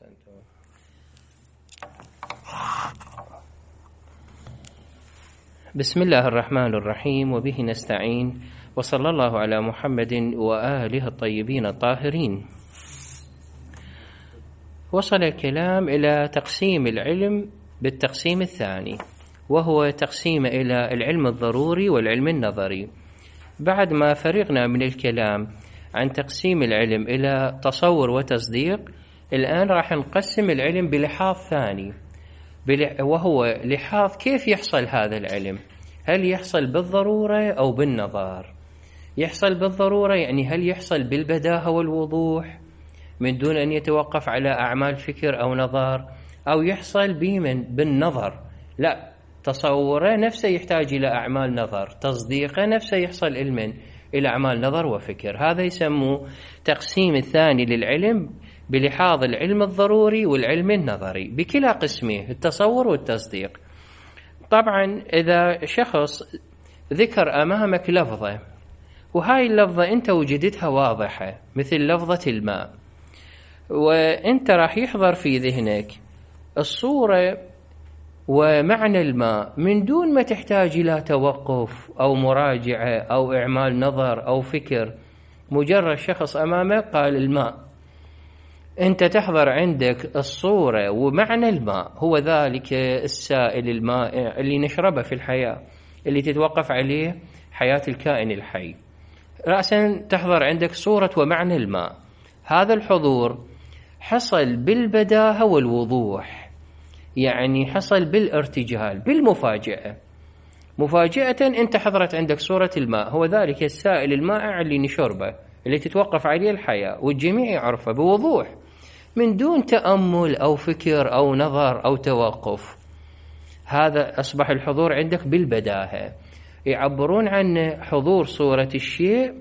أحسنتم. بسم الله الرحمن الرحيم، وبه نستعين، وصلى الله على محمد وآله الطيبين الطاهرين. وصل الكلام إلى تقسيم العلم بالتقسيم الثاني، وهو تقسيم إلى العلم الضروري والعلم النظري. بعد ما فرغنا من الكلام عن تقسيم العلم إلى تصور وتصديق، الآن راح نقسم العلم بلحاظ ثاني، وهو لحاظ كيف يحصل هذا العلم. هل يحصل بالضرورة أو بالنظر؟ يحصل بالضرورة يعني هل يحصل بالبداهة والوضوح من دون أن يتوقف على أعمال فكر أو نظر، أو يحصل بالنظر، لا، تصوره نفسه يحتاج إلى أعمال نظر، تصديقه نفسه يحصل علما إلى أعمال نظر وفكر. هذا يسموه تقسيم الثاني للعلم بلحاظ العلم الضروري والعلم النظري بكلا قسمه، التصور والتصديق. طبعا إذا شخص ذكر أمامك لفظة، وهاي اللفظة أنت وجدتها واضحة مثل لفظة الماء، وأنت راح يحضر في ذهنك الصورة ومعنى الماء من دون ما تحتاج إلى توقف أو مراجعة أو إعمال نظر أو فكر. مجرد شخص أمامك قال الماء، أنت تحضر عندك الصورة ومعنى الماء، هو ذلك السائل المائع اللي نشربه في الحياة، اللي تتوقف عليه حياة الكائن الحي. رأسا تحضر عندك صورة ومعنى الماء. هذا الحضور حصل بالبداهة والوضوح، يعني حصل بالارتجال، بالمفاجأة. مفاجأة أنت حضرت عندك صورة الماء، هو ذلك السائل المائع اللي نشربه، اللي تتوقف عليه الحياة، والجميع يعرفه بوضوح من دون تأمل أو فكر أو نظر أو توقف. هذا أصبح الحضور عندك بالبداهة. يعبرون عن حضور صورة الشيء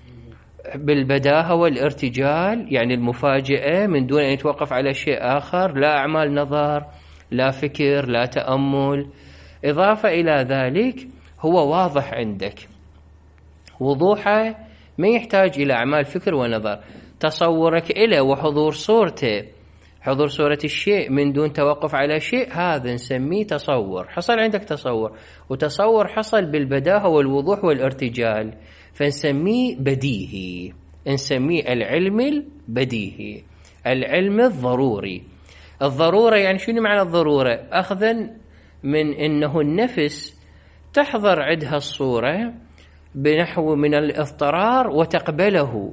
بالبداهة والارتجال، يعني المفاجأة من دون أن يتوقف على شيء آخر، لا أعمال نظر، لا فكر، لا تأمل. إضافة إلى ذلك هو واضح عندك، وضوحه ما يحتاج إلى أعمال فكر ونظر. تصورك إليه وحضور صورته، حضور صورة الشيء من دون توقف على شيء، هذا نسميه تصور. حصل عندك تصور، وتصور حصل بالبداهة والوضوح والارتجال، فنسميه بديهي، نسميه العلم البديهي، العلم الضروري. الضرورة يعني شنو معنى الضرورة؟ أخذا من أنه النفس تحضر عندها الصورة بنحو من الاضطرار وتقبله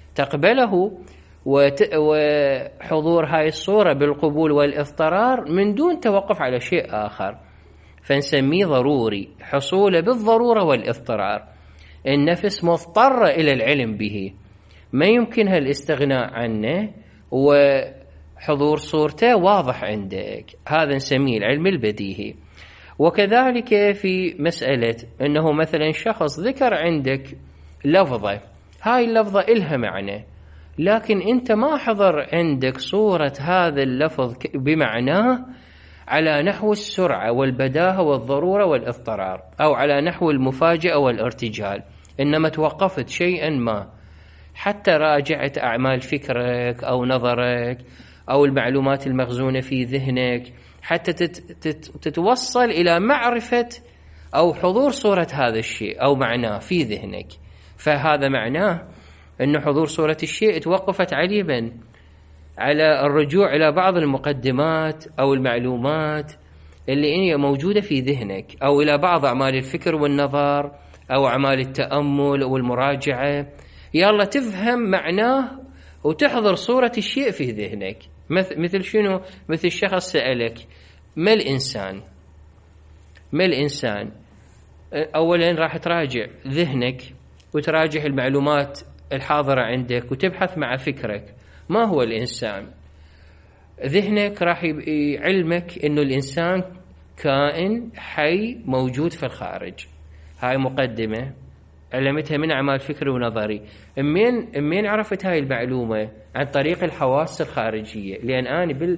وحضور هاي الصورة بالقبول والاضطرار من دون توقف على شيء آخر، فنسميه ضروري، حصوله بالضرورة والاضطرار. النفس مضطرة إلى العلم به، ما يمكنها الاستغناء عنه، وحضور صورته واضح عندك، هذا نسميه العلم البديهي. وكذلك في مسألة أنه مثلا شخص ذكر عندك لفظة، هاي اللفظة إلها معنى، لكن أنت ما حضر عندك صورة هذا اللفظ بمعناه على نحو السرعة والبداهة والضرورة والاضطرار، أو على نحو المفاجأة والارتجال، إنما توقفت شيئا ما، حتى راجعت أعمال فكرك أو نظرك أو المعلومات المخزونة في ذهنك، حتى تتوصل إلى معرفة أو حضور صورة هذا الشيء أو معناه في ذهنك. فهذا معناه أن حضور صورة الشيء توقفت عليا على الرجوع إلى بعض المقدمات أو المعلومات اللي هي موجودة في ذهنك، أو إلى بعض أعمال الفكر والنظر أو أعمال التأمل والمراجعة، يلا تفهم معناه وتحضر صورة الشيء في ذهنك. مثل شنو؟ مثل شخص سألك ما الإنسان؟ ما الإنسان؟ أولا راح تراجع ذهنك وتراجع المعلومات الحاضرة عندك وتبحث مع فكرك ما هو الإنسان. ذهنك راح يعلمك إنه الإنسان كائن حي موجود في الخارج. هاي مقدمة علمتها من أعمال فكري ونظري. من عرفت هاي المعلومة؟ عن طريق الحواس الخارجية، لأن أنا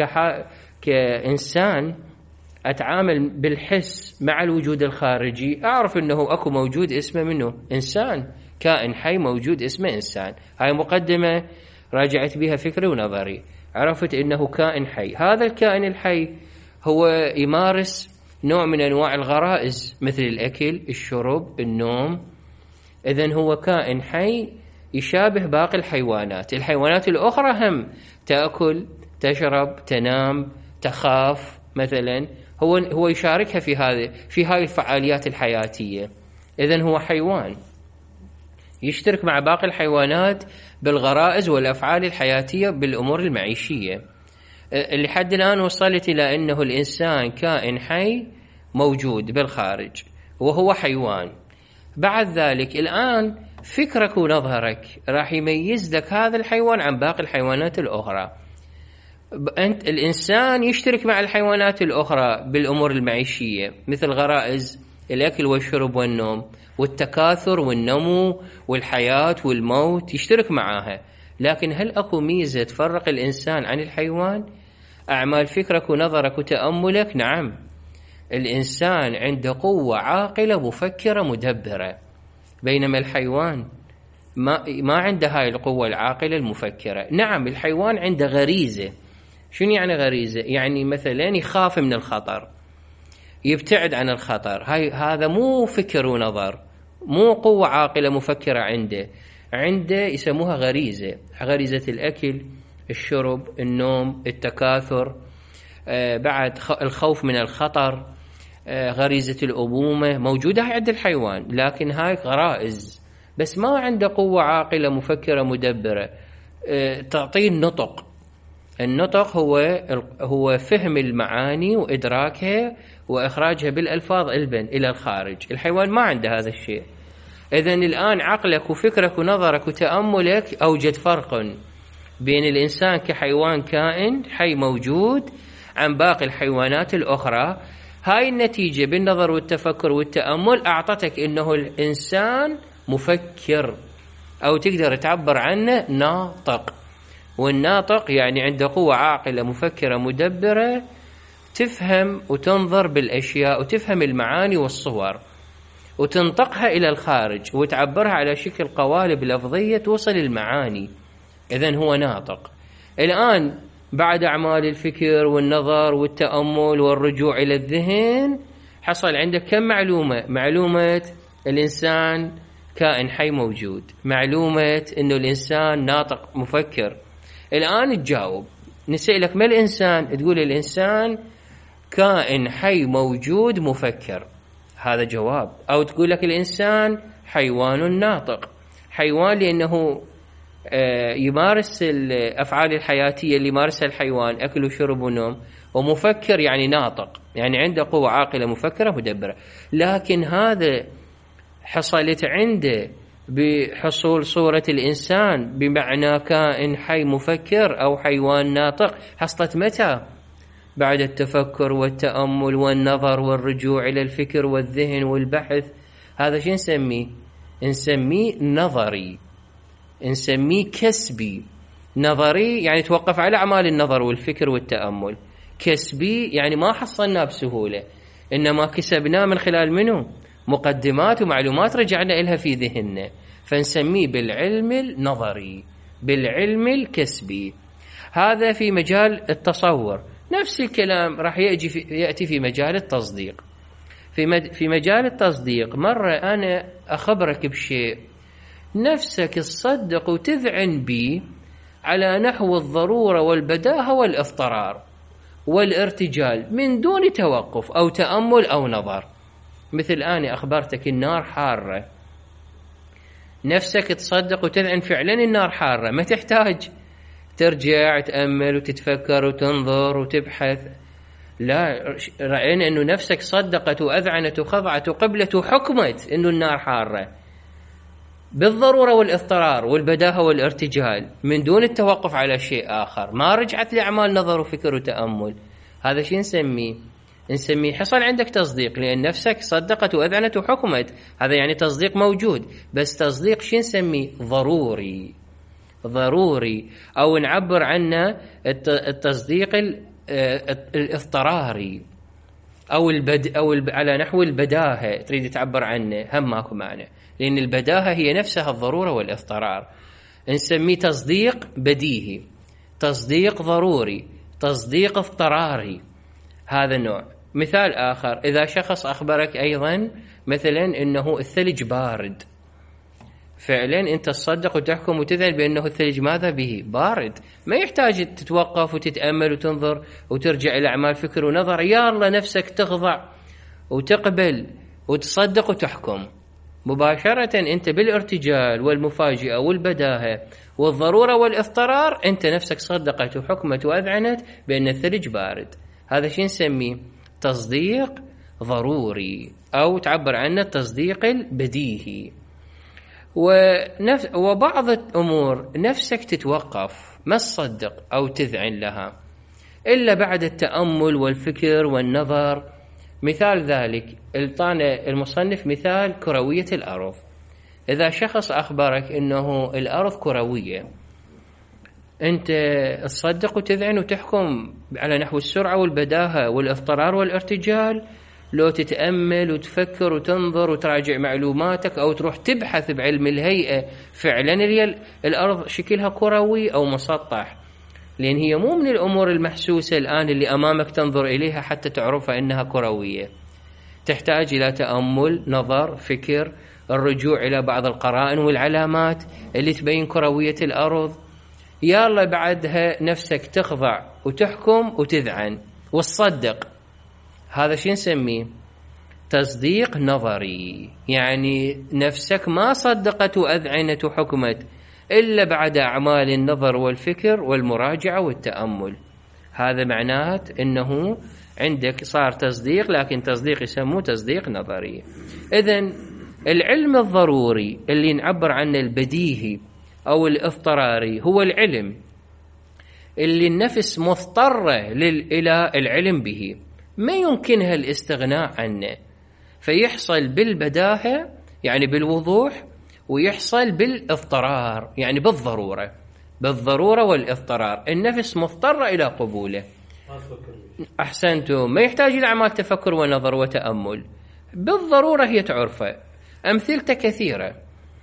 كإنسان أتعامل بالحس مع الوجود الخارجي، أعرف أنه أكو موجود اسمه منه إنسان، كائن حي موجود اسمه إنسان. هاي مقدمة راجعت بها فكري ونظري، عرفت أنه كائن حي. هذا الكائن الحي هو يمارس نوع من أنواع الغرائز مثل الأكل، الشرب، النوم. إذن هو كائن حي يشابه باقي الحيوانات. الحيوانات الأخرى هم تأكل، تشرب، تنام، تخاف مثلا، هو يشاركها في هذه الفعاليات الحياتية. إذن هو حيوان يشترك مع باقي الحيوانات بالغرائز والأفعال الحياتية بالأمور المعيشية. اللي حد الآن وصلت إلى أنه الإنسان كائن حي موجود بالخارج وهو حيوان. بعد ذلك الآن فكرك ونظرك راح يميز لك هذا الحيوان عن باقي الحيوانات الأخرى. أنت الإنسان يشترك مع الحيوانات الأخرى بالأمور المعيشية مثل غرائز الأكل والشرب والنوم والتكاثر والنمو والحياة والموت، يشترك معها. لكن هل أكو ميزة تفرق الإنسان عن الحيوان؟ أعمال فكرك ونظرك وتأملك. نعم، الإنسان عنده قوة عاقلة مفكرة مدبرة، بينما الحيوان ما عنده هاي القوة العاقلة المفكرة. نعم، الحيوان عنده غريزة. شنو يعني غريزة؟ يعني مثلا يخاف من الخطر، يبتعد عن الخطر. هذا مو فكر ونظر، مو قوة عاقلة مفكرة عنده يسموها غريزة. غريزة الأكل، الشرب، النوم، التكاثر، بعد الخوف من الخطر، غريزة الأمومة موجودة عند الحيوان. لكن هاي غرائز، بس ما عنده قوة عاقلة مفكرة مدبرة تعطيه النطق. النطق هو فهم المعاني وإدراكها وإخراجها بالألفاظ إلى الخارج. الحيوان ما عنده هذا الشيء. إذن الآن عقلك وفكرك ونظرك وتأملك أوجد فرق بين الإنسان كحيوان كائن حي موجود عن باقي الحيوانات الأخرى. هاي النتيجة بالنظر والتفكر والتأمل أعطتك إنه الإنسان مفكر، أو تقدر تعبر عنه ناطق. والناطق يعني عنده قوة عاقلة مفكرة مدبرة تفهم وتنظر بالأشياء وتفهم المعاني والصور وتنطقها إلى الخارج وتعبرها على شكل قوالب لفظية توصل المعاني. إذن هو ناطق. الآن بعد أعمال الفكر والنظر والتأمل والرجوع إلى الذهن حصل عندك كم معلومة؟ معلومة الإنسان كائن حي موجود، معلومة أنه الإنسان ناطق مفكر. الآن تجاوب، نسألك ما الإنسان؟ تقول الإنسان كائن حي موجود مفكر، هذا جواب. أو تقول لك الإنسان حيوان ناطق. حيوان لأنه يمارس الأفعال الحياتية اللي يمارسها الحيوان، أكل وشرب ونوم. ومفكر يعني ناطق، يعني عنده قوة عاقلة مفكرة مدبرة. لكن هذا حصلت عنده بحصول صورة الإنسان بمعنى كائن حي مفكر أو حيوان ناطق، حصلت متى؟ بعد التفكر والتأمل والنظر والرجوع إلى الفكر والذهن والبحث. هذا شو نسميه؟ نسميه نظري، نسميه كسبي. نظري يعني توقف على أعمال النظر والفكر والتأمل. كسبي يعني ما حصلناه بسهولة، إنما كسبناه من خلال منه مقدمات ومعلومات رجعنا إلها في ذهننا، فنسميه بالعلم النظري، بالعلم الكسبي. هذا في مجال التصور. نفس الكلام راح يأتي في مجال التصديق. في مجال التصديق مرة أنا أخبرك بشيء نفسك تصدق وتذعن به على نحو الضرورة والبداهة والاضطرار والارتجال من دون توقف أو تأمل أو نظر. مثل أنا أخبرتك النار حارة، نفسك تصدق وتذعن فعلا النار حارة، ما تحتاج ترجع تأمل وتتفكر وتنظر وتبحث. لا، رأينا أنه نفسك صدقت وأذعنت وخضعت وقبلت وحكمت أنه النار حارة بالضرورة والاضطرار والبداهة والارتجال من دون التوقف على شيء آخر، ما رجعت لأعمال نظر وفكر وتأمل. هذا شيء نسميه حصل عندك تصديق، لأن نفسك صدقت وأذعنت وحكمت. هذا يعني تصديق موجود، بس تصديق شيء نسميه ضروري، أو نعبر عنه التصديق الاضطراري أو على نحو البداهة تريد تعبر عنه، هم ماكو معنى، لأن البداهة هي نفسها الضرورة والاضطرار. نسميه تصديق بديهي، تصديق ضروري، تصديق اضطراري. هذا نوع. مثال آخر، إذا شخص أخبرك أيضا مثلا أنه الثلج بارد، فعلا أنت تصدق وتحكم وتذعن بأنه الثلج ماذا به؟ بارد. ما يحتاج تتوقف وتتأمل وتنظر وترجع إلى أعمال فكر ونظر، يا الله نفسك تخضع وتقبل وتصدق وتحكم مباشرة. أنت بالارتجال والمفاجأة والبداهة والضرورة والاضطرار أنت نفسك صدقت وحكمت وأذعنت بأن الثلج بارد. هذا شيء نسميه تصديق ضروري، أو تعبر عنه التصديق البديهي. وبعض الأمور نفسك تتوقف ما تصدق أو تذعن لها إلا بعد التأمل والفكر والنظر. مثال ذلك الطانة المصنف مثال كروية الأرض. إذا شخص أخبرك أنه الأرض كروية، أنت تصدق وتذعن وتحكم على نحو السرعة والبداهة والاضطرار والارتجال، لو تتأمل وتفكر وتنظر وتراجع معلوماتك أو تروح تبحث بعلم الهيئة فعلا الأرض شكلها كروي أو مسطح، لأن هي مو من الأمور المحسوسة الآن اللي أمامك تنظر إليها حتى تعرفها أنها كروية. تحتاج إلى تأمل، نظر، فكر، الرجوع إلى بعض القرائن والعلامات اللي تبين كروية الأرض. يا الله بعدها نفسك تخضع وتحكم وتذعن وتصدق. هذا شيء نسميه تصديق نظري، يعني نفسك ما صدقت وأذعنت وحكمت إلا بعد أعمال النظر والفكر والمراجعة والتأمل. هذا معناه أنه عندك صار تصديق، لكن تصديق يسموه تصديق نظري. إذن العلم الضروري اللي نعبر عنه البديهي أو الاضطراري هو العلم اللي النفس مضطرة إلى العلم به، ما يمكنها الاستغناء عنه، فيحصل بالبداهة يعني بالوضوح، ويحصل بالاضطرار يعني بالضرورة والاضطرار. النفس مضطرة إلى قبوله. أحسنتم. ما يحتاج إلى أعمال تفكر ونظر وتأمل، بالضرورة هي تعرفه. أمثلته كثيرة.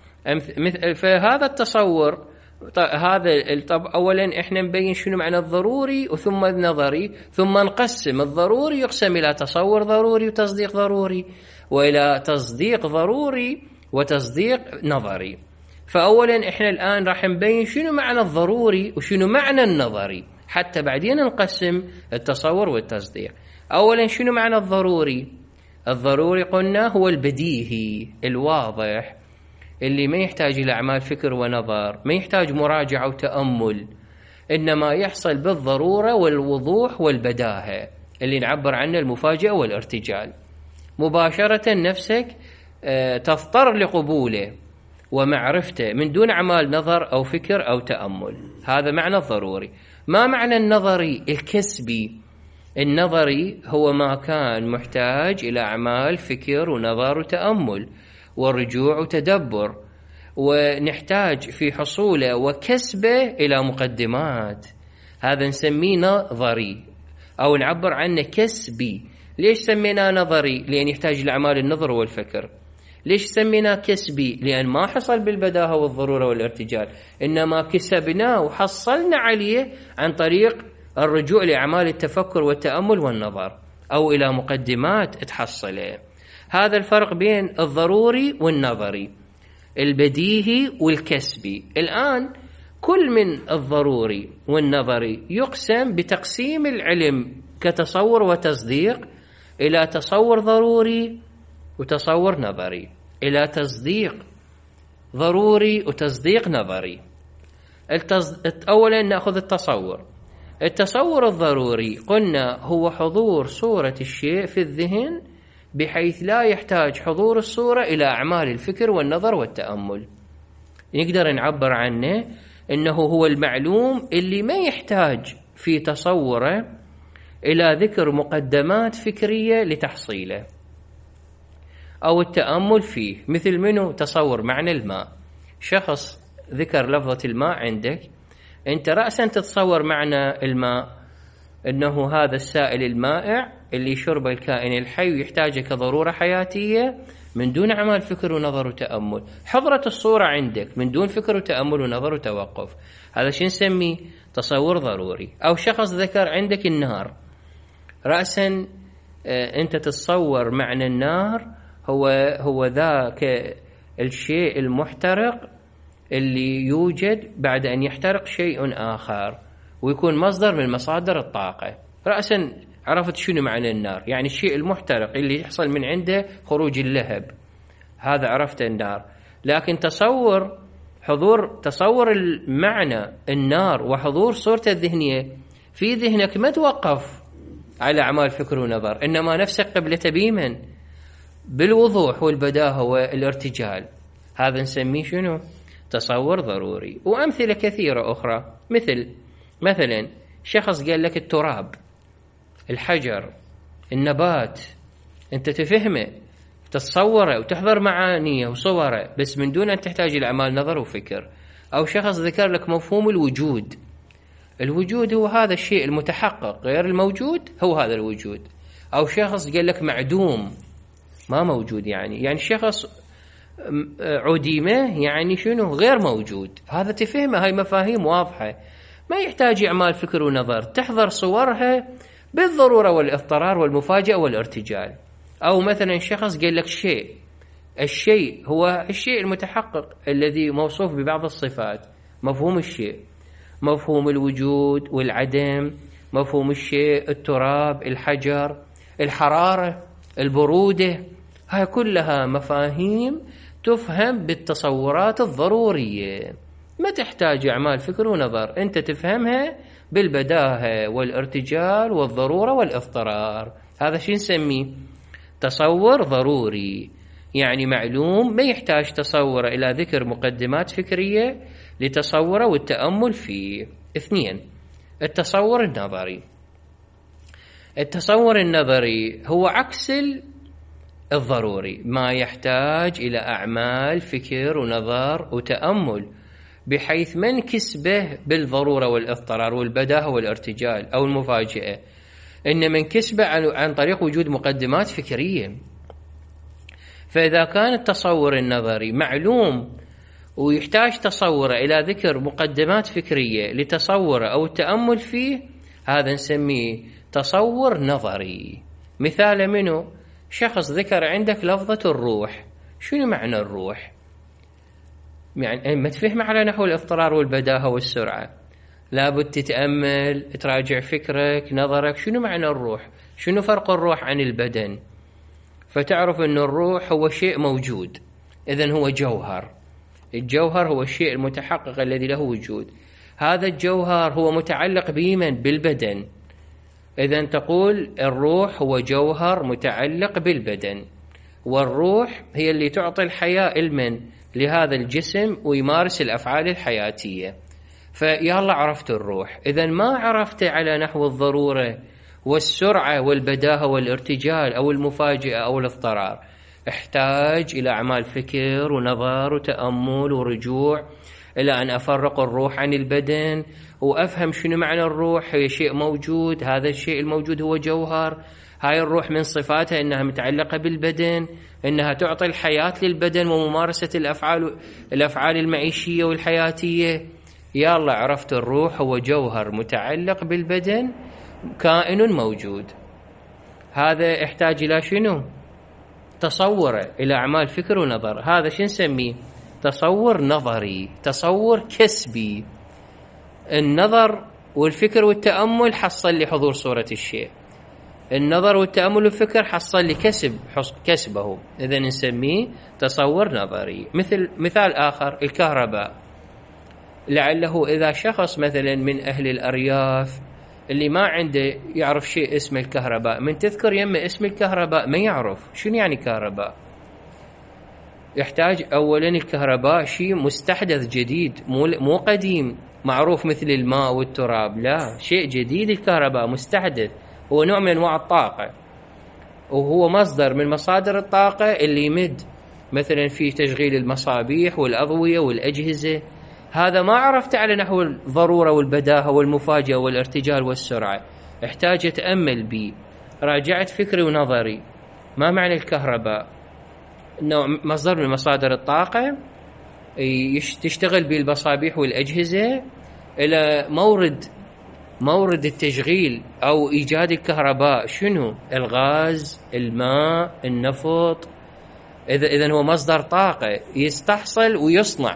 فهذا التصور هذا طب أولا إحنا نبين شنو معنى الضروري وثم النظري، ثم نقسم الضروري يقسم إلى تصور ضروري وتصديق ضروري، وإلى تصديق ضروري وتصديق نظري. فأولا إحنا الآن راح نبين شنو معنى الضروري وشنو معنى النظري، حتى بعدين نقسم التصور والتصديق. أولا شنو معنى الضروري؟ الضروري قلنا هو البديهي الواضح اللي ما يحتاج إلى أعمال فكر ونظر، ما يحتاج مراجعة وتأمل، إنما يحصل بالضرورة والوضوح والبداهة اللي نعبر عنه المفاجأة والارتجال. مباشرة نفسك تضطر لقبوله ومعرفته من دون أعمال نظر أو فكر أو تأمل. هذا معنى الضروري. ما معنى النظري الكسبي؟ النظري هو ما كان محتاج إلى أعمال فكر ونظر وتأمل ورجوع وتدبر، ونحتاج في حصوله وكسبه إلى مقدمات. هذا نسميه نظري أو نعبر عنه كسبي. ليش سميناه نظري؟ لأن يحتاج لأعمال النظر والفكر. ليش سميناه كسبي؟ لأن ما حصل بالبداهة والضرورة والارتجال، إنما كسبناه وحصلنا عليه عن طريق الرجوع لأعمال التفكر والتأمل والنظر أو إلى مقدمات تحصله. هذا الفرق بين الضروري والنظري، البديهي والكسبي. الآن كل من الضروري والنظري يقسم بتقسيم العلم كتصور وتصديق إلى تصور ضروري وتصور نظري، إلى تصديق ضروري وتصديق نظري. أولا نأخذ التصور الضروري. قلنا هو حضور صورة الشيء في الذهن بحيث لا يحتاج حضور الصورة إلى أعمال الفكر والنظر والتأمل. نقدر نعبر عنه إنه هو المعلوم اللي ما يحتاج في تصوره إلى ذكر مقدمات فكرية لتحصيله أو التأمل فيه. مثل منه تصور معنى الماء. شخص ذكر لفظة الماء عندك، أنت رأسا تتصور معنى الماء أنه هذا السائل المائع اللي يشربه الكائن الحي ويحتاجه كضرورة حياتية من دون أعمال فكر ونظر وتأمل. حضرت الصورة عندك من دون فكر وتأمل ونظر وتوقف، هذا شو نسميه؟ تصور ضروري. أو شخص ذكر عندك النار، رأسا أنت تتصور معنى النار هو ذاك الشيء المحترق اللي يوجد بعد أن يحترق شيء آخر ويكون مصدر من مصادر الطاقة. رأسا عرفت شنو معنى النار، يعني الشيء المحترق اللي يحصل من عنده خروج اللهب، هذا عرفت النار. لكن تصور المعنى النار وحضور صورته الذهنية في ذهنك ما توقف على أعمال فكر ونظر، إنما نفسك قبل تبيما بالوضوح والبداهة والارتجال، هذا نسميه شنو؟ تصور ضروري. وأمثلة كثيرة أخرى، مثلا شخص قال لك التراب، الحجر، النبات، أنت تفهمه، تتصوره وتحضر معانيه وصوره بس من دون أن تحتاج إلى أعمال نظر وفكر. أو شخص ذكر لك مفهوم الوجود هو هذا الشيء المتحقق، غير الموجود هو هذا الوجود. أو شخص قال لك معدوم، ما موجود، يعني شخص عديمة، يعني شنو؟ غير موجود. هذا تفهمه، هاي مفاهيم واضحة ما يحتاج أعمال فكر ونظر، تحضر صورها بالضرورة والاضطرار والمفاجأة والارتجال. أو مثلا شخص قال لك الشيء هو الشيء المتحقق الذي موصوف ببعض الصفات، مفهوم الشيء، مفهوم الوجود والعدم، مفهوم الشيء، التراب، الحجر، الحرارة، البرودة، هاي كلها مفاهيم تفهم بالتصورات الضرورية، ما تحتاج أعمال فكر ونظر، أنت تفهمها بالبداهة والارتجال والضرورة والاضطرار. هذا شو نسميه؟ تصور ضروري، يعني معلوم ما يحتاج تصور إلى ذكر مقدمات فكرية لتصوره والتأمل فيه. 2. التصور النظري هو عكس الضروري، ما يحتاج إلى أعمال فكر ونظر وتأمل، بحيث ما انكسبه بالضرورة والاضطرار والبداهة والارتجال أو المفاجأة، إنما انكسبه عن طريق وجود مقدمات فكرية. فإذا كان التصور النظري معلوم ويحتاج تصوره إلى ذكر مقدمات فكرية لتصوره أو التأمل فيه، هذا نسميه تصور نظري. مثال منه، شخص ذكر عندك لفظة الروح، شنو معنى الروح؟ يعني ما تفهم على نحو الاضطرار والبداهة والسرعة، لابد تتأمل، تراجع فكرك، نظرك، شنو معنى الروح؟ شنو فرق الروح عن البدن؟ فتعرف أن الروح هو شيء موجود، إذن هو جوهر. الجوهر هو الشيء المتحقق الذي له وجود، هذا الجوهر هو متعلق بمن؟ بالبدن. إذن تقول الروح هو جوهر متعلق بالبدن، والروح هي اللي تعطي الحياة المن لهذا الجسم ويمارس الأفعال الحياتية. فيلا عرفت الروح، إذن ما عرفت على نحو الضرورة والسرعة والبداهة والارتجال أو المفاجأة أو الاضطرار، احتاج إلى أعمال فكر ونظر وتأمل ورجوع إلى أن أفرق الروح عن البدن وأفهم شنو معنى الروح. هي شيء موجود، هذا الشيء الموجود هو جوهر، هاي الروح من صفاتها أنها متعلقة بالبدن، أنها تعطي الحياة للبدن وممارسة الأفعال المعيشية والحياتية. يلا عرفت الروح هو جوهر متعلق بالبدن، كائن موجود. هذا يحتاج إلى شنو؟ تصوره إلى أعمال فكر ونظر. هذا شو نسميه؟ تصور نظري، تصور كسبي. النظر والفكر والتأمل حصل لي حضور صورة الشيء، النظر والتأمل والفكر حصل لي كسبه، إذا نسميه تصور نظري. مثال آخر، الكهرباء. لعله إذا شخص مثلا من أهل الأرياف اللي ما عنده يعرف شيء اسمه الكهرباء، من تذكر يمه اسم الكهرباء ما يعرف شنو يعني كهرباء. يحتاج أولا الكهرباء شيء مستحدث جديد، مو قديم معروف مثل الماء والتراب، لا، شيء جديد. الكهرباء مستحدث، هو نوع من أنواع الطاقة، وهو مصدر من مصادر الطاقة اللي يمد مثلا في تشغيل المصابيح والأضوية والأجهزة. هذا ما عرفت على نحو الضرورة والبداهة والمفاجأة والارتجال والسرعة، احتاج أتأمل به راجعت فكري ونظري. ما معنى الكهرباء؟ إنه مصدر من مصادر الطاقة تشتغل بالمصابيح والأجهزة إلى مورد التشغيل أو إيجاد الكهرباء. شنو؟ الغاز، الماء، النفط. إذن هو مصدر طاقة يستحصل ويصنع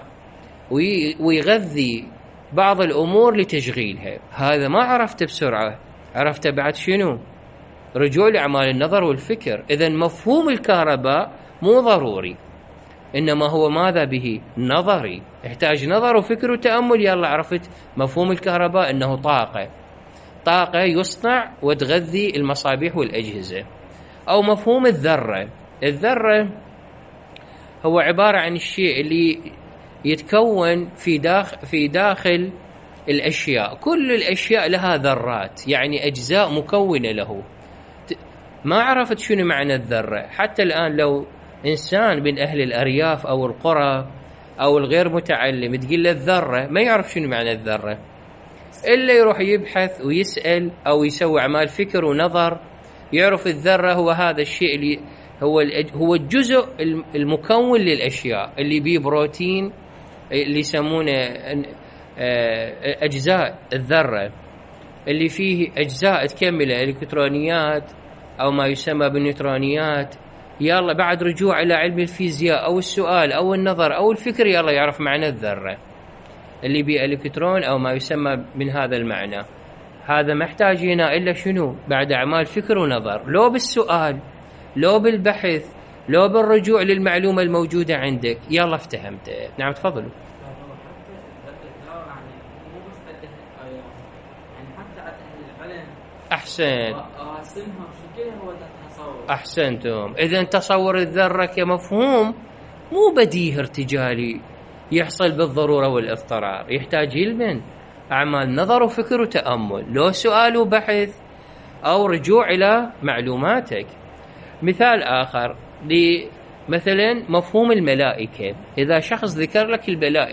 ويغذي بعض الأمور لتشغيلها. هذا ما عرفته بسرعة، عرفته بعد شنو؟ رجوع لأعمال النظر والفكر. إذن مفهوم الكهرباء مو ضروري، إنما هو ماذا به؟ نظري، يحتاج نظر وفكر وتأمل. يلا عرفت مفهوم الكهرباء إنه طاقة يصنع وتغذي المصابيح والأجهزة. أو مفهوم الذرة هو عبارة عن الشيء اللي يتكون في داخل الأشياء. كل الأشياء لها ذرات، يعني أجزاء مكونة له. ما عرفت شنو معنى الذرة. حتى الآن لو إنسان من أهل الأرياف أو القرى أو الغير متعلم تقول له الذرة، ما يعرف شنو معنى الذرة، إلا يروح يبحث ويسأل أو يسوي أعمال فكر ونظر يعرف الذرة هو هذا الشيء اللي هو الجزء المكون للأشياء، اللي بيه بروتين، اللي يسمونه أجزاء الذرة، اللي فيه أجزاء تكمله إلكترونيات أو ما يسمى بالنيوترونيات. يلا بعد رجوع إلى علم الفيزياء أو السؤال أو النظر أو الفكر يلا يعرف معنى الذرة اللي بيه إلكترون أو ما يسمى من هذا المعنى. هذا محتاج هنا إلا شنو؟ بعد أعمال فكر ونظر، لو بالسؤال، لو بالبحث، لو بالرجوع للمعلومة الموجودة عندك. يلا افتهمت. نعم تفضلوا. أحسنتم. إذن تصور الذرة كمفهوم مو بديهي ارتجالي يحصل بالضرورة والاضطرار، يحتاج علم، أعمال نظر وفكر وتأمل، لو سؤال وبحث أو رجوع إلى معلوماتك. مثال آخر مثلا مفهوم الملائكة. إذا شخص ذكر لك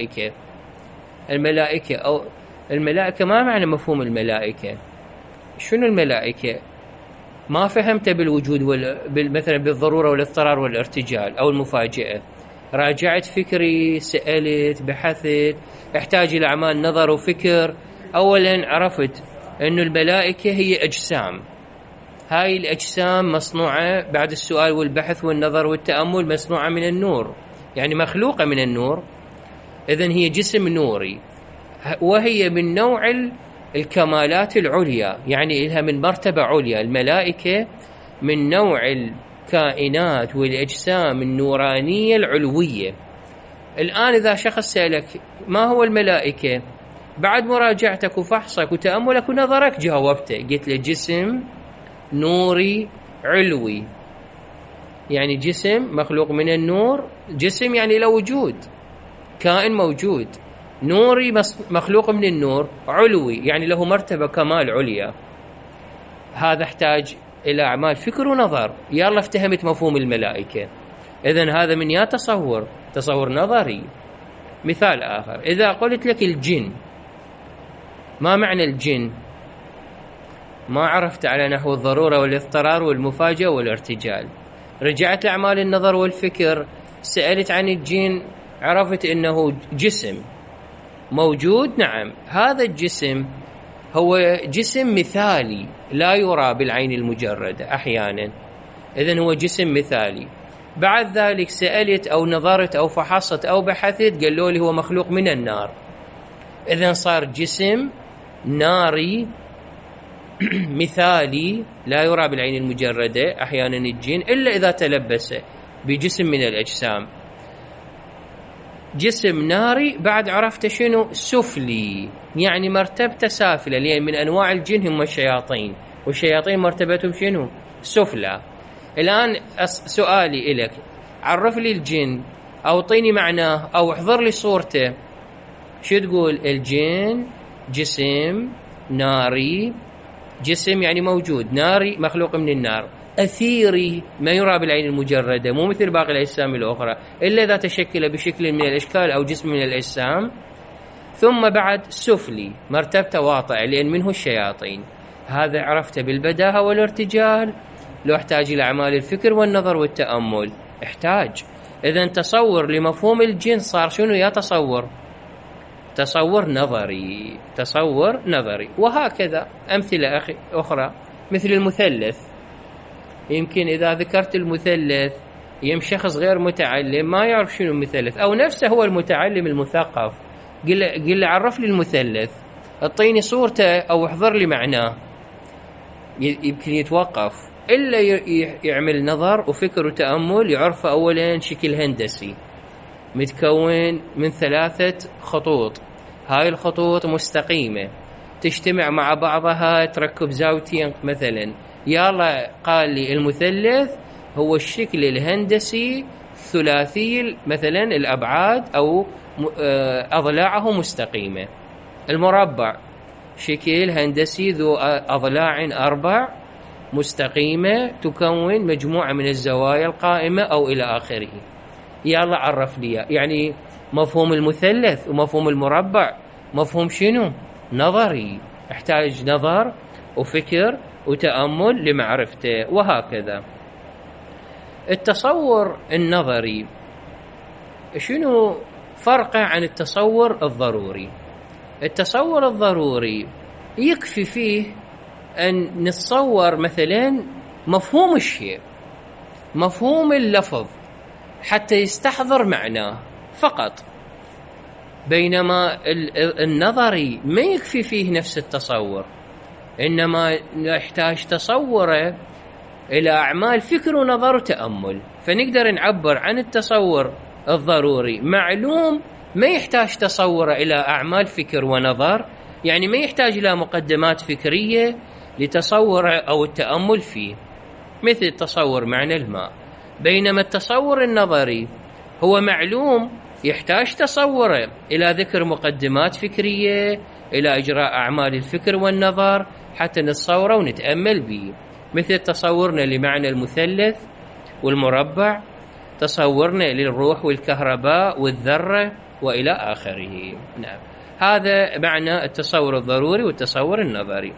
الملائكة أو الملائكة، ما معنى مفهوم الملائكة؟ شنو الملائكة؟ ما فهمت بالوجود مثلا بالضرورة والاضطرار والارتجال أو المفاجأة. راجعت فكري، سألت، بحثت، احتاج إلى أعمال نظر وفكر. أولا عرفت أن الملائكة هي أجسام، هاي الأجسام مصنوعة بعد السؤال والبحث والنظر والتأمل، مصنوعة من النور، يعني مخلوقة من النور. إذن هي جسم نوري، وهي من نوع الكمالات العليا، يعني لها من مرتبة عليا. الملائكة من نوع الكائنات والأجسام النورانية العلوية. الآن إذا شخص سألك ما هو الملائكة، بعد مراجعتك وفحصك وتأملك ونظرك جاوبته، قلت له جسم نوري علوي، يعني جسم مخلوق من النور. جسم يعني له وجود، كائن موجود، نوري مخلوق من النور، علوي يعني له مرتبة كمال عليا. هذا احتاج إلى أعمال فكر ونظر. يلا افتهمت مفهوم الملائكة. إذن هذا من يا تصور نظري. مثال آخر، إذا قلت لك الجن، ما معنى الجن؟ ما عرفت على نحو الضرورة والاضطرار والمفاجأة والارتجال. رجعت لأعمال النظر والفكر، سألت عن الجن، عرفت أنه جسم موجود. نعم، هذا الجسم هو جسم مثالي لا يرى بالعين المجردة أحيانا، إذن هو جسم مثالي. بعد ذلك سألت أو نظرت أو فحصت أو بحثت، قالوا لي هو مخلوق من النار. إذن صار جسم ناري مثالي لا يرى بالعين المجردة أحيانا الجن، إلا إذا تلبس بجسم من الأجسام. جسم ناري بعد عرفت شنو؟ سفلي، يعني مرتبته سافلة، لأن من أنواع الجن هم الشياطين، والشياطين مرتبتهم شنو؟ سفلى. الآن سؤالي إليك، عرف لي الجن أو اعطيني معناه أو احضر لي صورته. شو تقول؟ الجن جسم ناري، جسم يعني موجود، ناري مخلوق من النار، أثيري ما يرى بالعين المجردة، مو مثل باقي الأجسام الأخرى إلا إذا تشكل بشكل من الأشكال أو جسم من الأجسام. ثم بعد سفلي، مرتبته واطئة لأن منه الشياطين. هذا عرفته بالبداهة والارتجال، لو احتاج إلى أعمال الفكر والنظر والتأمل احتاج. إذن تصور لمفهوم الجنس صار شنو؟ يا تصور نظري، تصور نظري. وهكذا أمثلة أخرى مثل المثلث. يمكن إذا ذكرت المثلث شخص غير متعلم ما يعرف شنو المثلث، أو نفسه هو المتعلم المثقف، قل له عرف لي المثلث، اعطيني صورته أو احضر لي معناه، يمكن يتوقف. إلا يعمل نظر وفكر وتأمل يعرف أولا شكل هندسي متكون من 3 خطوط، هاي الخطوط مستقيمة تجتمع مع بعضها تركب زاويتين مثلا. يلا قال لي المثلث هو الشكل الهندسي ثلاثي مثلا الأبعاد أو أضلاعه مستقيمة. المربع شكل هندسي ذو أضلاع 4 مستقيمة تكون مجموعة من الزوايا القائمة أو إلى آخره. يلا عرف لي يعني مفهوم المثلث ومفهوم المربع مفهوم شنو؟ نظري، احتاج نظر وفكر وتأمل لمعرفته. وهكذا التصور النظري شنو فرقه عن التصور الضروري؟ التصور الضروري يكفي فيه أن نتصور مثلا مفهوم الشيء، مفهوم اللفظ حتى يستحضر معناه فقط، بينما النظري ما يكفي فيه نفس التصور، إنما يحتاج تصوره إلى أعمال فكر ونظر وتأمل. فنقدر نعبر عن التصور الضروري معلوم ما يحتاج تصوره إلى أعمال فكر ونظر، يعني ما يحتاج إلى مقدمات فكرية لتصوره أو التأمل فيه، مثل تصور معنى الماء. بينما التصور النظري هو معلوم يحتاج تصوره إلى ذكر مقدمات فكرية، إلى إجراء أعمال الفكر والنظر حتى نتصوره ونتأمل به، مثل تصورنا لمعنى المثلث والمربع، تصورنا للروح والكهرباء والذرة وإلى آخره. نعم، هذا معنى التصور الضروري والتصور النظري.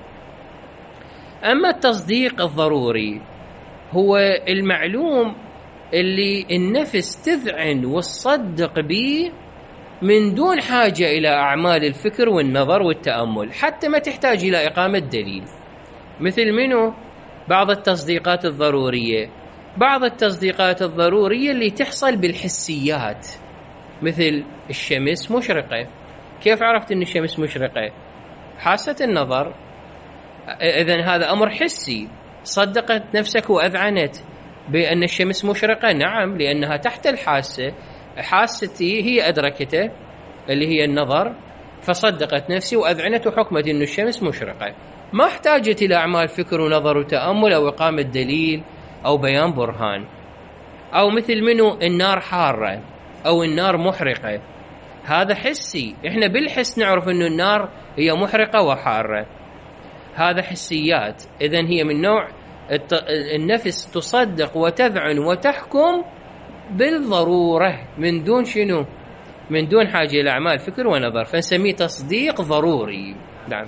أما التصديق الضروري هو المعلوم اللي النفس تذعن وتصدق به من دون حاجة إلى أعمال الفكر والنظر والتأمل، حتى ما تحتاج إلى إقامة دليل. مثل منه؟ بعض التصديقات الضرورية، بعض التصديقات الضرورية اللي تحصل بالحسيات، مثل الشمس مشرقة. كيف عرفت أن الشمس مشرقة؟ حاسة النظر. إذن هذا أمر حسي، صدقت نفسك وأذعنت بأن الشمس مشرقة. نعم، لأنها تحت الحاسة، حاستي هي أدركته اللي هي النظر، فصدقت نفسي وأذعنت وحكمت أن الشمس مشرقة. ما احتاجت إلى أعمال فكر ونظر وتأمل أو إقامة دليل أو بيان برهان. أو مثل منه النار حارة أو النار محرقة، هذا حسي، إحنا بالحس نعرف أن النار هي محرقة وحارة، هذا حسيات. إذن هي من نوع النفس تصدق وتذعن وتحكم بالضرورة من دون شنو؟ من دون حاجة إلى أعمال فكر ونظر، فنسميه تصديق ضروري. نعم،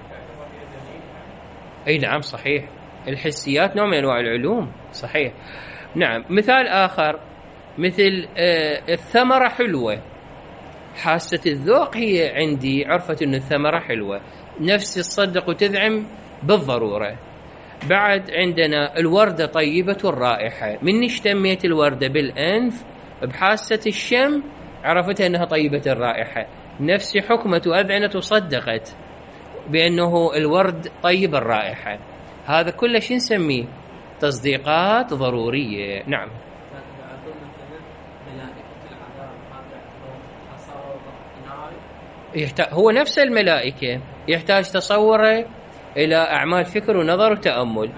أي نعم صحيح، الحسيات نوع من أنواع العلوم، صحيح. نعم، مثال آخر مثل الثمرة حلوة، حاسة الذوق هي عندي عرفت أن الثمرة حلوة، نفسي تصدق وتذعن بالضرورة. بعد عندنا الوردة طيبة الرائحة، من اشتميت الوردة بالأنف بحاسة الشم عرفت أنها طيبة الرائحة، نفسي حكمت وأذعنت وصدقت بأنه الورد طيب الرائحة. هذا كله شو نسميه؟ تصديقات ضرورية. نعم، هو نفس الملائكة يحتاج تصوره إلى أعمال فكر ونظر وتأمل.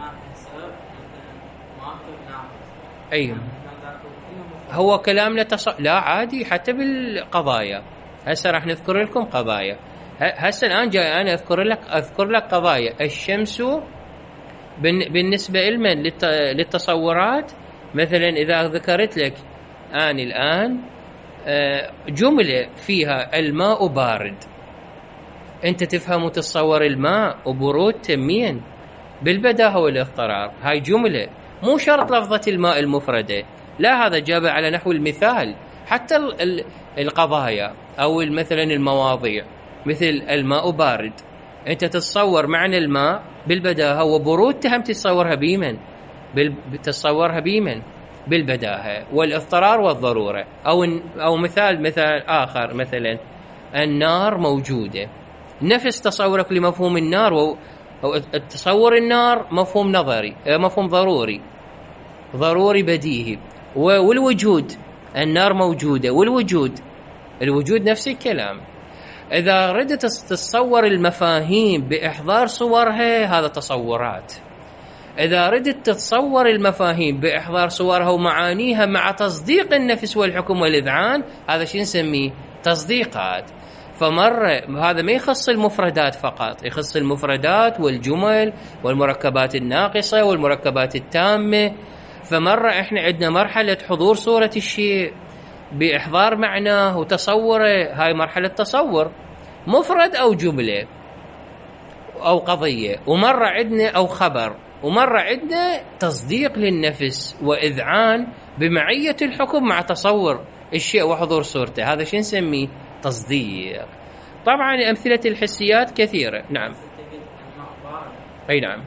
أيوة، هو كلامنا لا عادي حتى بالقضايا. هسه راح نذكر لكم قضايا. هسه الآن جاي أنا أذكر لك قضايا. الشمس بالنسبة لمن؟ للتصورات. مثلا إذا ذكرت لك أنا الآن جملة فيها الماء بارد، أنت تفهم وتتصور الماء وبرود تمين، بالبداهة والاضطرار. هاي جملة، مو شرط لفظة الماء المفردة، لا، هذا جاب على نحو المثال. حتى القضايا أو مثلا المواضيع، مثل الماء بارد، أنت تتصور معنى الماء بالبداهة، وبرود تهم تتصورها بيمن، تتصورها بيمن بالبداهة والاضطرار والضرورة. أو مثال آخر، مثلا النار موجودة، نفس تصورك لمفهوم النار، تصور النار مفهوم نظري، مفهوم ضروري بديهي. والوجود، النار موجودة، الوجود نفس الكلام. إذا ردت تتصور المفاهيم بإحضار صورها، هذا تصورات. إذا ردت تتصور المفاهيم بإحضار صورها ومعانيها مع تصديق النفس والحكم والإذعان، هذا شو نسميه؟ تصديقات. فمرة هذا ما يخص المفردات فقط، يخص المفردات والجمل والمركبات الناقصة والمركبات التامة. فمرة إحنا عندنا مرحلة حضور صورة الشيء بإحضار معناه وتصوره، هاي مرحلة تصور مفرد أو جملة أو قضية، ومرة عندنا أو خبر، ومرة عندنا تصديق للنفس وإذعان بمعية الحكم مع تصور الشيء وحضور صورته، هذا شو نسميه؟ تصديق. طبعا أمثلة الحسيات كثيرة. نعم. أي نعم.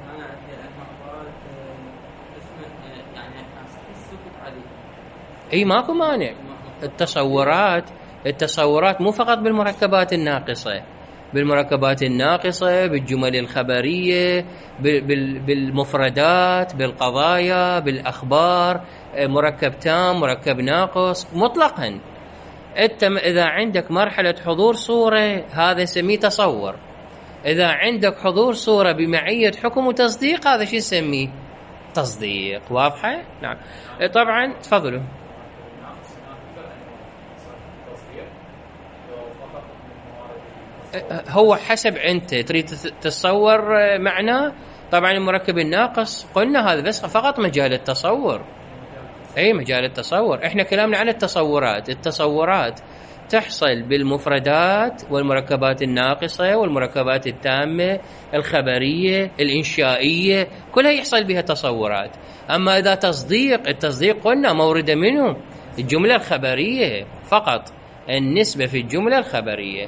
أي ماكو مانع. التصورات مو فقط بالمركبات الناقصة، بالجمل الخبرية، بالمفردات، بالقضايا، بالأخبار، مركب تام، مركب ناقص، مطلقا. إذا عندك مرحلة حضور صورة، هذا نسميه تصور. إذا عندك حضور صورة بمعية حكم وتصديق، هذا شو نسميه؟ تصديق. واضحة؟ نعم. طبعا تفضلوا. هو حسب أنت تريد تتصور معناه. طبعا المركب الناقص قلنا هذا بس فقط مجال التصور. أي مجال التصور. إحنا كلامنا عن التصورات تحصل بالمفردات والمركبات الناقصة والمركبات التامة، الخبرية، الإنشائية، كلها يحصل بها تصورات. أما إذا التصديق قلنا مورده منه الجملة الخبرية فقط، النسبة في الجملة الخبرية،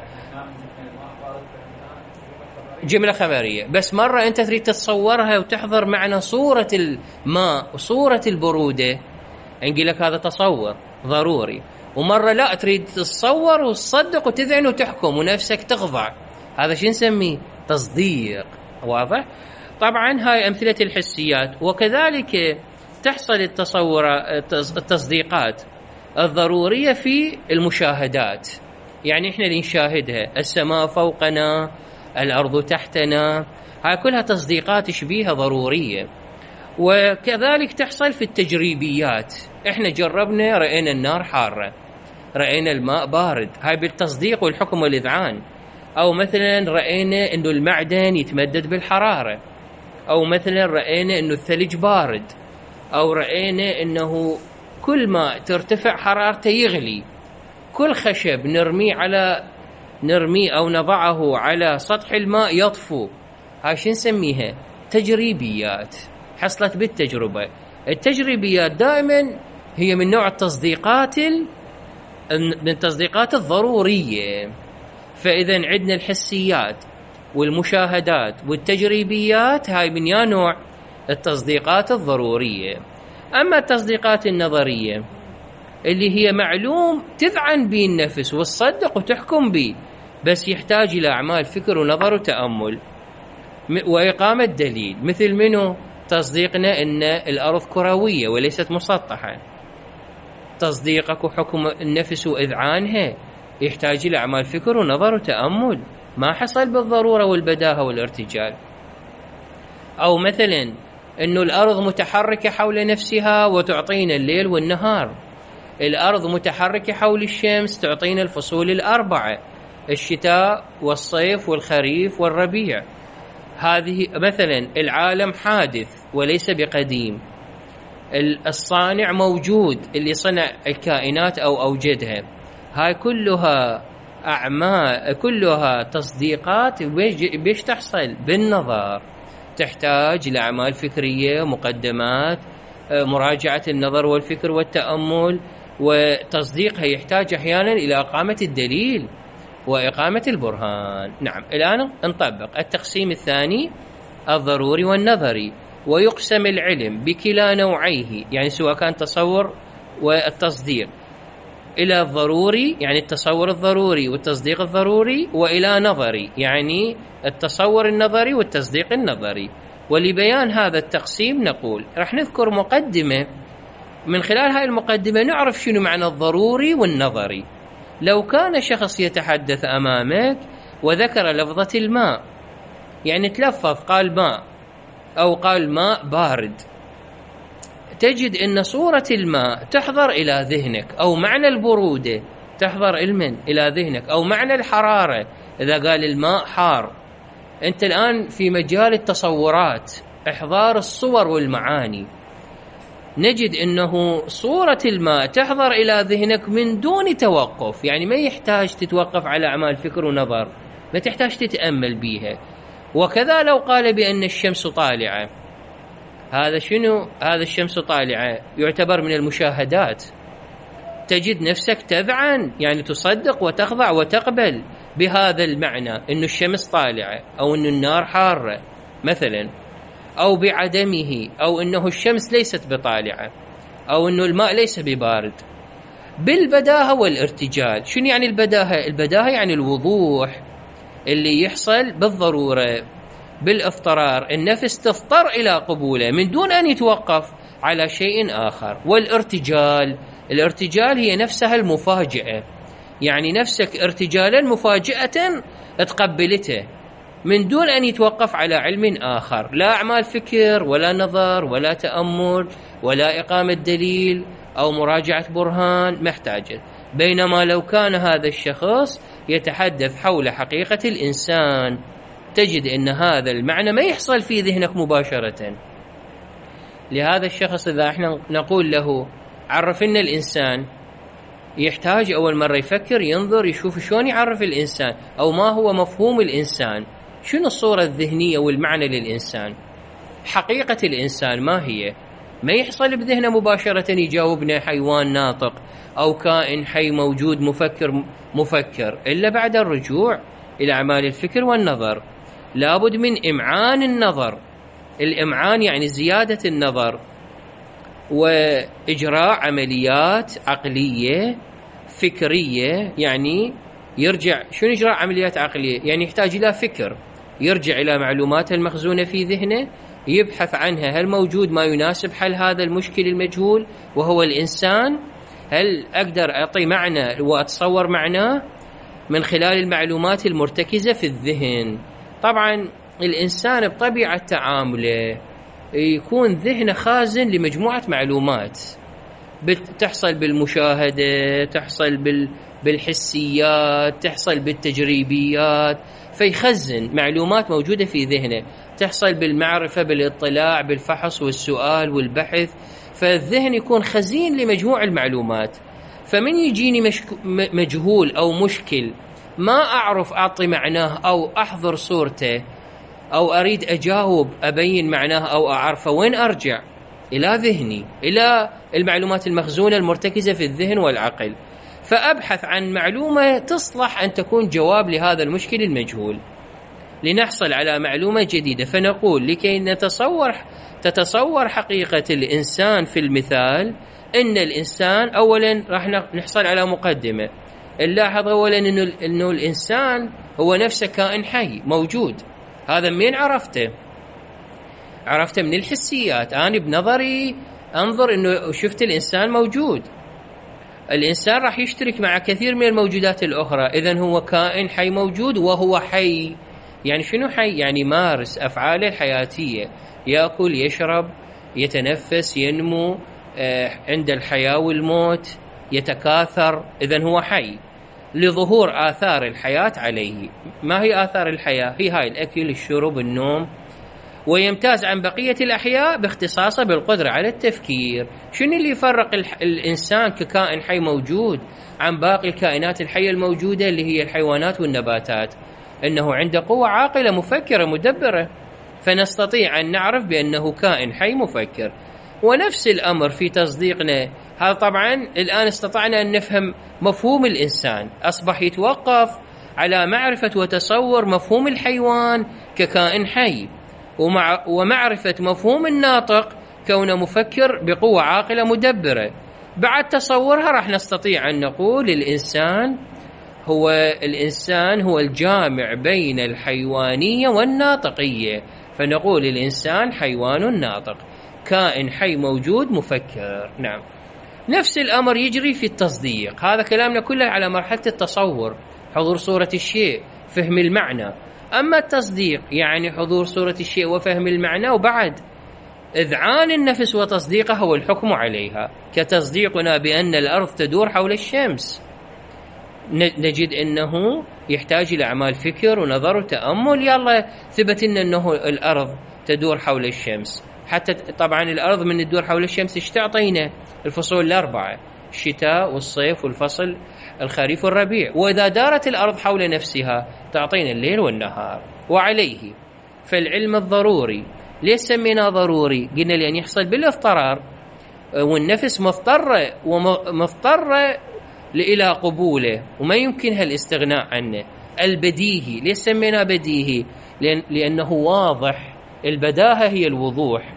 جملة خبرية. بس مرة أنت تريد تتصورها وتحضر معنى صورة الماء وصورة البرودة، نقول لك هذا تصور ضروري. ومرة لا، تريد تتصور وتصدق وتذعن وتحكم ونفسك تخضع، هذا شو نسميه؟ تصديق. واضح؟ طبعا هاي أمثلة الحسيات. وكذلك تحصل التصديقات الضرورية في المشاهدات، يعني إحنا اللي نشاهدها، السماء فوقنا، الأرض تحتنا، هاي كلها تصديقات شبيهة ضرورية. وكذلك تحصل في التجريبيات، إحنا جربنا، رأينا النار حارة، رأينا الماء بارد، هاي بالتصديق والحكم والإذعان. أو مثلا رأينا أنه المعدن يتمدد بالحرارة، أو مثلا رأينا أنه الثلج بارد، أو رأينا أنه كل ما ترتفع حرارته يغلي، كل خشب نرميه أو نضعه على سطح الماء يطفو. هاي شو نسميها؟ تجريبيات حصلت بالتجربة. التجريبيات دائما هي من نوع من التصديقات الضرورية. فإذا عندنا الحسيات والمشاهدات والتجريبيات، هاي من يا نوع؟ التصديقات الضرورية. أما التصديقات النظرية اللي هي معلوم تذعن به النفس وتصدق وتحكم به، بس يحتاج إلى أعمال فكر ونظر وتأمل وإقامة دليل. مثل منه؟ تصديقنا أن الأرض كروية وليست مسطحة، تصديقك وحكم النفس وإذعانها يحتاج إلى أعمال فكر ونظر وتأمل، ما حصل بالضرورة والبداهة والارتجال. أو مثلا أنه الأرض متحركة حول نفسها وتعطينا الليل والنهار، الأرض متحركة حول الشمس تعطينا الفصول الأربعة، الشتاء والصيف والخريف والربيع. هذه مثلا العالم حادث وليس بقديم، الصانع موجود اللي صنع الكائنات أو أوجدها. هاي كلها أعمال، كلها تصديقات بيش تحصل بالنظر. تحتاج لأعمال فكرية، مقدمات، مراجعة النظر والفكر والتأمل، وتصديقها يحتاج أحيانا إلى إقامة الدليل وإقامة البرهان. نعم، الآن نطبق التقسيم الثاني الضروري والنظري. ويقسم العلم بكلا نوعيه، يعني سواء كان تصور والتصديق، إلى الضروري يعني التصور الضروري والتصديق الضروري، وإلى نظري يعني التصور النظري والتصديق النظري. ولبيان هذا التقسيم نقول رح نذكر مقدمة، من خلال هاي المقدمة نعرف شنو معنى الضروري والنظري. لو كان شخص يتحدث أمامك وذكر لفظة الماء، يعني تلفظ قال ماء أو قال ماء بارد، تجد أن صورة الماء تحضر إلى ذهنك، أو معنى البرودة تحضر إلى ذهنك، أو معنى الحرارة إذا قال الماء حار. أنت الآن في مجال التصورات، إحضار الصور والمعاني، نجد أنه صورة الماء تحضر إلى ذهنك من دون توقف، يعني ما يحتاج تتوقف على أعمال فكر ونظر، ما تحتاج تتأمل بيها. وكذا لو قال بأن الشمس طالعة، هذا شنو؟ هذا الشمس طالعة يعتبر من المشاهدات، تجد نفسك تذعن، يعني تصدق وتخضع وتقبل بهذا المعنى، أن الشمس طالعة أو أن النار حارة مثلا، أو بعدمه، أو أنه الشمس ليست بطالعة، أو أنه الماء ليس ببارد. بالبداهة والارتجال. شنو يعني البداهة؟ البداهة يعني الوضوح اللي يحصل بالضرورة، بالاضطرار، النفس تضطر إلى قبوله من دون أن يتوقف على شيء آخر. والارتجال، الارتجال هي نفسها المفاجأة، يعني نفسك ارتجالا مفاجأة تقبلته من دون أن يتوقف على علم آخر، لا أعمال فكر ولا نظر ولا تأمل ولا إقامة دليل أو مراجعة برهان محتاجة. بينما لو كان هذا الشخص يتحدث حول حقيقة الإنسان، تجد أن هذا المعنى ما يحصل في ذهنك مباشرة. لهذا الشخص إذا احنا نقول له عرفنا الإنسان، يحتاج أول مرة يفكر، ينظر، يشوف شلون يعرف الإنسان، أو ما هو مفهوم الإنسان، شنو الصورة الذهنية والمعنى للإنسان، حقيقة الإنسان ما هي. ما يحصل بذهنه مباشرة يجاوبنا حيوان ناطق أو كائن حي موجود مفكر، إلا بعد الرجوع إلى أعمال الفكر والنظر. لابد من إمعان النظر، الإمعان يعني زيادة النظر، وإجراء عمليات عقلية فكرية. يعني يرجع، شنو إجراء عمليات عقلية؟ يعني يحتاج إلى فكر، يرجع إلى معلومات المخزونة في ذهنه، يبحث عنها، هل موجود ما يناسب حل هذا المشكل المجهول وهو الإنسان؟ هل أقدر أعطي معنى وأتصور معناه من خلال المعلومات المرتكزة في الذهن؟ طبعا الإنسان بطبيعة تعامله يكون ذهنه خازن لمجموعة معلومات تحصل بالمشاهدة، تحصل بالحسيات، تحصل بالتجريبيات، فيخزن معلومات موجودة في ذهنه، تحصل بالمعرفة، بالاطلاع، بالفحص والسؤال والبحث، فالذهن يكون خزين لمجموع المعلومات. فمن يجيني مجهول أو مشكل ما أعرف أعطي معناه أو أحضر صورته، أو أريد أجاوب أبين معناه أو أعرفه، وين أرجع؟ إلى ذهني، إلى المعلومات المخزونة المرتكزة في الذهن والعقل، فأبحث عن معلومة تصلح أن تكون جواب لهذا المشكل المجهول، لنحصل على معلومة جديدة. فنقول لكي تتصور حقيقة الإنسان في المثال، إن الإنسان أولا راح نحصل على مقدمة. نلاحظ أولا إنه الإنسان هو نفسه كائن حي موجود. هذا منين عرفته؟ عرفته من الحسيات. أنا بنظري أنظر إنه شفت الإنسان موجود. الإنسان راح يشترك مع كثير من الموجودات الأخرى، إذن هو كائن حي موجود، وهو حي. يعني شنو حي؟ يعني مارس أفعاله الحياتية، يأكل، يشرب، يتنفس، ينمو، عند الحياة والموت، يتكاثر، إذن هو حي لظهور آثار الحياة عليه. ما هي آثار الحياة؟ هي هاي الأكل، الشرب، النوم. ويمتاز عن بقية الأحياء باختصاصه بالقدرة على التفكير. شنو اللي يفرق الإنسان ككائن حي موجود عن باقي الكائنات الحية الموجودة اللي هي الحيوانات والنباتات؟ إنه عنده قوة عاقلة مفكرة مدبرة. فنستطيع أن نعرف بأنه كائن حي مفكر. ونفس الأمر في تصديقنا. هذا طبعا الآن استطعنا أن نفهم مفهوم الإنسان، أصبح يتوقف على معرفة وتصور مفهوم الحيوان ككائن حي، ومعرفة مفهوم الناطق كونه مفكر بقوة عاقلة مدبرة. بعد تصورها راح نستطيع أن نقول الإنسان هو الجامع بين الحيوانية والناطقية، فنقول الإنسان حيوان ناطق، كائن حي موجود مفكر. نعم. نفس الأمر يجري في التصديق. هذا كلامنا كله على مرحلة التصور، حضور صورة الشيء، فهم المعنى. أما التصديق يعني حضور صورة الشيء وفهم المعنى، وبعد إذعان النفس وتصديقها والحكم عليها، كتصديقنا بأن الأرض تدور حول الشمس. نجد أنه يحتاج إلى أعمال فكر ونظر وتأمل. يلا ثبت أنه الأرض تدور حول الشمس. حتى طبعا الأرض من تدور حول الشمس ايش تعطينا؟ الفصول الأربعة، الشتاء والصيف والفصل الخريف والربيع. وإذا دارت الأرض حول نفسها تعطينا الليل والنهار. وعليه فالعلم الضروري، ليش سميناه ضروري؟ قلنا لأن يحصل بالاضطرار، والنفس مضطرة إلى قبوله وما يمكنها الاستغناء عنه. البديهي، ليش سميناه بديهي؟ لأنه واضح. البداهة هي الوضوح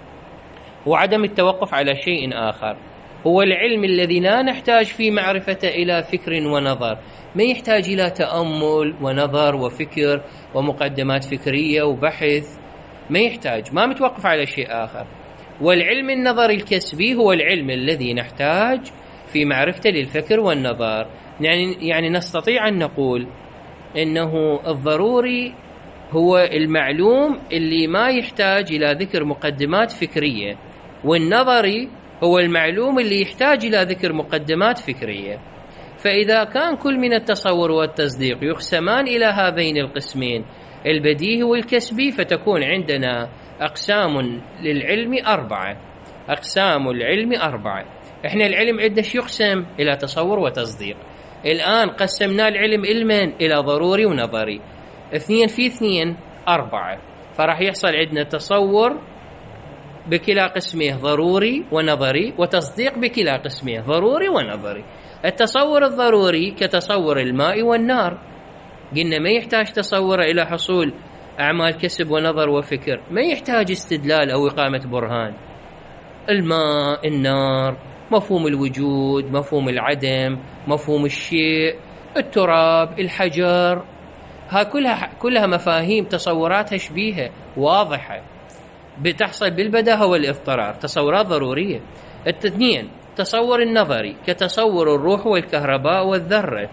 وعدم التوقف على شيء آخر. هو العلم الذي لا نحتاج في معرفته إلى فكر ونظر، ما يحتاج إلى تأمل ونظر وفكر ومقدمات فكرية وبحث، ما يحتاج، ما متوقف على شيء آخر. والعلم النظري الكسبي هو العلم الذي نحتاج في معرفته للفكر والنظر. يعني نستطيع أن نقول إنه الضروري هو المعلوم اللي ما يحتاج إلى ذكر مقدمات فكرية، والنظري هو المعلوم اللي يحتاج إلى ذكر مقدمات فكرية. فإذا كان كل من التصور والتصديق يقسمان إلى هذين القسمين البديهي والكسبي، فتكون عندنا أقسام للعلم 4. أقسام العلم 4. إحنا العلم عندنا يقسم إلى تصور وتصديق. الآن قسمنا العلم علمين إلى ضروري ونظري، 2 في 2 4. فراح يحصل عندنا تصور بكلا قسمه ضروري ونظري، وتصديق بكلا قسمه ضروري ونظري. التصور الضروري كتصور الماء والنار، قلنا ما يحتاج تصور إلى حصول أعمال كسب ونظر وفكر، ما يحتاج استدلال أو إقامة برهان. الماء، النار، مفهوم الوجود، مفهوم العدم، مفهوم الشيء، التراب، الحجر، ها كلها مفاهيم تصوراتها شبيهة واضحة بتحصل بالبداهة والاضطرار، تصورات ضرورية. 2 تصور النظري كتصور الروح والكهرباء والذرة.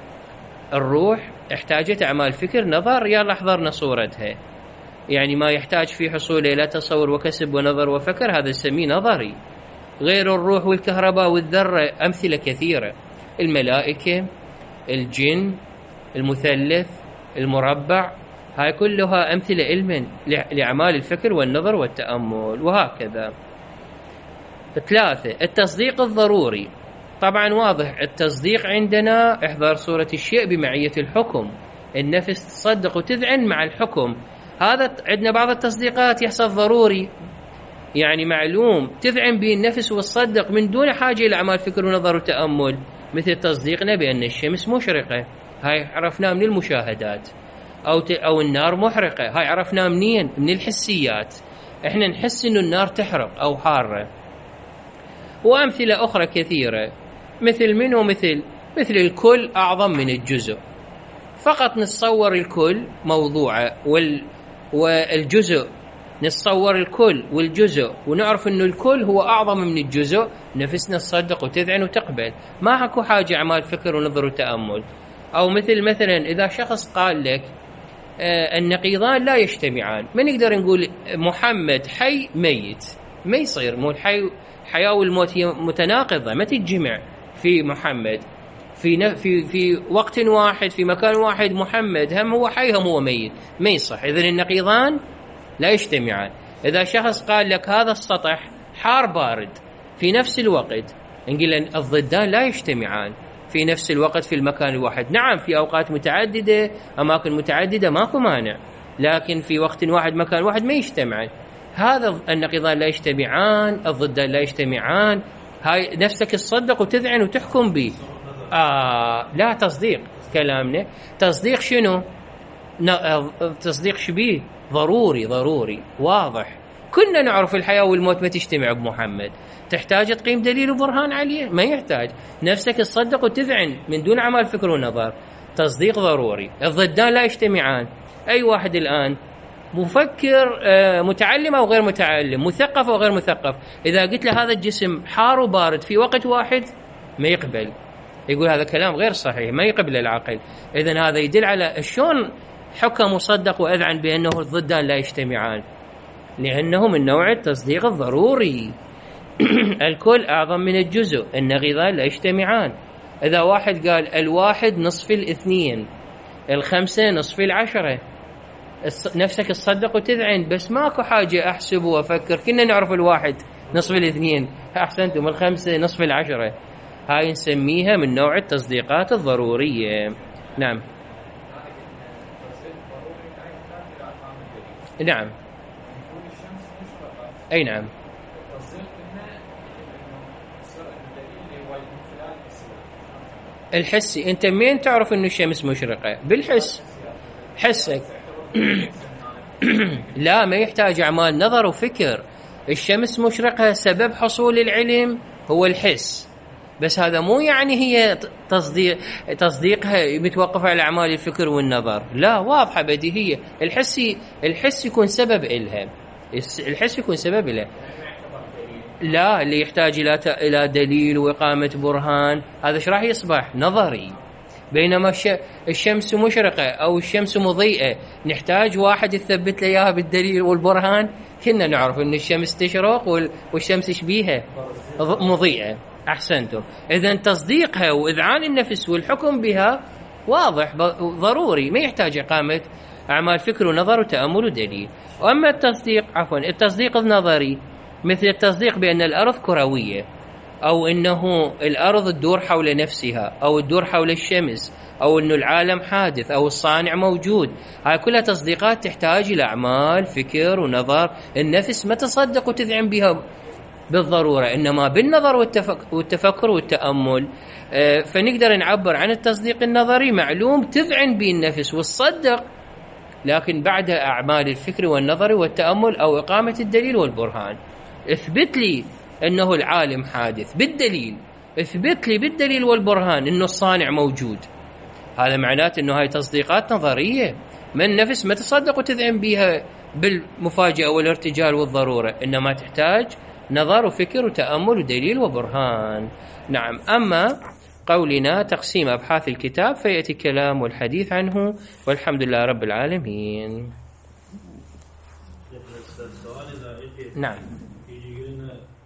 الروح احتاجت أعمال فكر نظر، يلا حضرنا صورتها، يعني ما يحتاج في حصوله إلى تصور وكسب ونظر وفكر، هذا نسميه نظري. غير الروح والكهرباء والذرة أمثلة كثيرة، الملائكة، الجن، المثلث، المربع، هاي كلها أمثلة علم لأعمال الفكر والنظر والتأمل، وهكذا. 3 التصديق الضروري. طبعا واضح التصديق عندنا إحضار صورة الشيء بمعية الحكم، النفس تصدق وتذعن مع الحكم. هذا عندنا بعض التصديقات يحصل ضروري، يعني معلوم تذعن به النفس وتصدق من دون حاجة إلى أعمال فكر ونظر وتأمل، مثل تصديقنا بأن الشمس مشرقة، هاي عرفناه من المشاهدات. أو النار محرقة، هاي عرفناه منين؟ من الحسيات، إحنا نحس إنه النار تحرق أو حارة. وأمثلة أخرى كثيرة، مثل الكل أعظم من الجزء، فقط نتصور الكل موضوعة والجزء، نتصور الكل والجزء ونعرف إنه الكل هو أعظم من الجزء، نفسنا تصدق وتذعن وتقبل، ما أكو حاجة أعمال فكر ونظر وتأمل. أو مثلا إذا شخص قال لك النقيضان لا يجتمعان، ما نقدر نقول محمد حي ميت، ما يصير، مو الحياة والموت هي متناقضة، ما تتجمع في محمد في وقت واحد في مكان واحد. محمد هم هو حي هم هو ميت، ما يصح. إذن النقيضان لا يجتمعان. إذا شخص قال لك هذا السطح حار بارد في نفس الوقت، نقول الضدان لا يجتمعان في نفس الوقت في المكان الواحد. نعم في أوقات متعددة، أماكن متعددة، ماكو مانع، لكن في وقت واحد مكان واحد ما يجتمعان. هذا النقيضان لا يجتمعان، الضدان لا يجتمعان. هاي نفسك تصدق وتذعن وتحكم به. لا تصديق كلامنا. تصديق شنو؟ تصديق شبيه ضروري واضح. كنا نعرف الحياة والموت ما تجتمع بمحمد. تحتاج تقيم دليل وبرهان عليه؟ ما يحتاج. نفسك تصدق وتذعن من دون أعمال فكر ونظر. تصديق ضروري. الضدان لا يجتمعان. أي واحد الآن مفكر متعلم أو غير متعلم، مثقف أو غير مثقف، إذا قلت له هذا الجسم حار وبارد في وقت واحد ما يقبل، يقول هذا كلام غير صحيح، ما يقبل العقل. إذن هذا يدل على شلون حكم مصدق وأذعن بأنه الضدان لا يجتمعان، لأنه من نوع التصديق الضروري. الكل أعظم من الجزء، النقيضان لا يجتمعان. إذا واحد قال الواحد نصف الاثنين، الخمسة نصف العشرة، نفسك تصدق وتذعن، بس ماكو حاجة أحسب وأفكر، كنا نعرف الواحد نصف الاثنين، أحسنتم، الخمسة نصف العشرة. هاي نسميها من نوع التصديقات الضرورية. نعم نعم أي نعم. الحسي، أنت مين تعرف إنه الشمس مشرقة؟ بالحس، حسك. لا، ما يحتاج أعمال نظر وفكر. الشمس مشرقة سبب حصول العلم هو الحس، بس هذا مو يعني هي تصديقها متوقف على أعمال الفكر والنظر. لا، واضحة بديهية. الحس يكون سبب إلها، الحس يكون سبب إلها. لا، اللي يحتاج إلى دليل وإقامة برهان، هذا ايش راح يصبح؟ نظري. بينما الشمس مشرقة أو الشمس مضيئة، نحتاج واحد يثبت لي إياها بالدليل والبرهان. كنا نعرف إن الشمس تشرق والشمس شبيهة مضيئة. أحسنتم. إذن تصديقها وإذعان النفس والحكم بها واضح ضروري، ما يحتاج إقامة أعمال فكر ونظر وتأمل ودليل. وأما التصديق النظري، مثل التصديق بأن الأرض كروية، أو أنه الأرض تدور حول نفسها، أو تدور حول الشمس، أو أنه العالم حادث، أو الصانع موجود. هاي كلها تصديقات تحتاج إلى أعمال فكر ونظر. النفس ما تصدق وتذعن بها بالضرورة، إنما بالنظر والتفكر والتأمل. فنقدر نعبر عن التصديق النظري معلوم تذعن به النفس والصدق، لكن بعدها أعمال الفكر والنظر والتأمل أو إقامة الدليل والبرهان. اثبت لي أنه العالم حادث بالدليل، اثبت لي بالدليل والبرهان أنه الصانع موجود. هذا معناته أنه هاي تصديقات نظرية، من النفس ما تصدق وتذعن بها بالمفاجأة والارتجال والضرورة، إنما تحتاج نظر وفكر وتأمل ودليل وبرهان. نعم. أما قولنا تقسيم أبحاث الكتاب فيأتي الكلام والحديث عنه، والحمد لله رب العالمين. نعم.